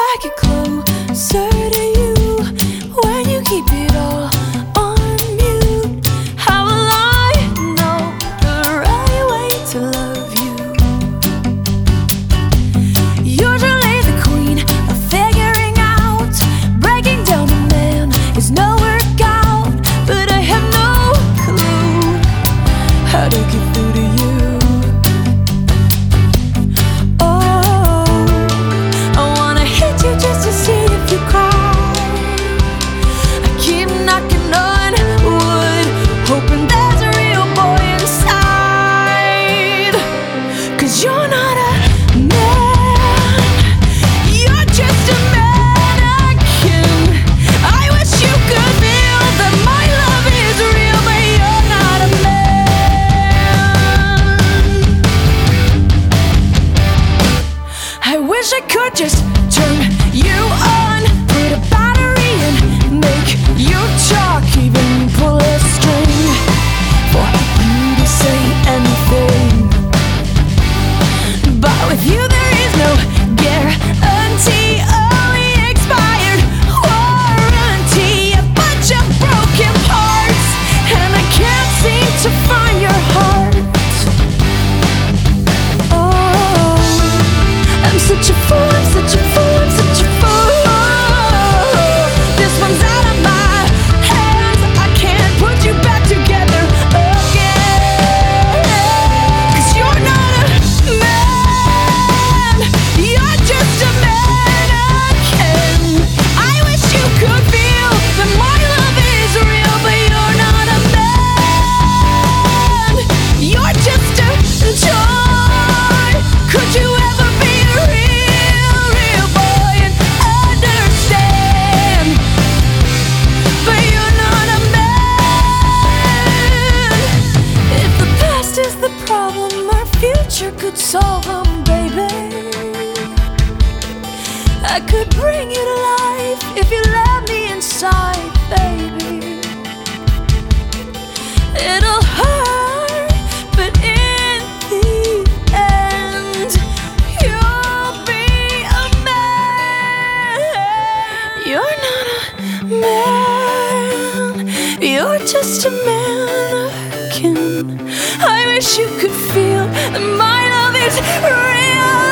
I get closer to you when you keep it all on mute? How will I know the right way to love you? Usually the queen of figuring out, breaking down a man is no workout, but I have no clue how to get through to you. You're not a man, you're just a mannequin. I wish you could feel that my love is real, but you're not a man. I wish I could just turn you on, put a battery in, make you talk, even pull a string for you to say anything. But with you there is no guarantee, only expired warranty. A bunch of broken parts, and I can't seem to find your heart. Oh, I'm such a fool, I'm such a fool, I'm such a fool. This one's out of my hands, I can't put you back together again. 'Cause you're not a man, you're just a mannequin. I wish you could feel that my love is real, but you're not a man. You're just a toy. Could you ever be a real boy and understand? But you're not a man. If the past is the problem, our future could solve them, baby. I could bring you to life if you let me inside, baby. It'll hurt, but in the end, you'll be a man. You're not a man, you're just a mannequin. I wish you could feel that my love is real.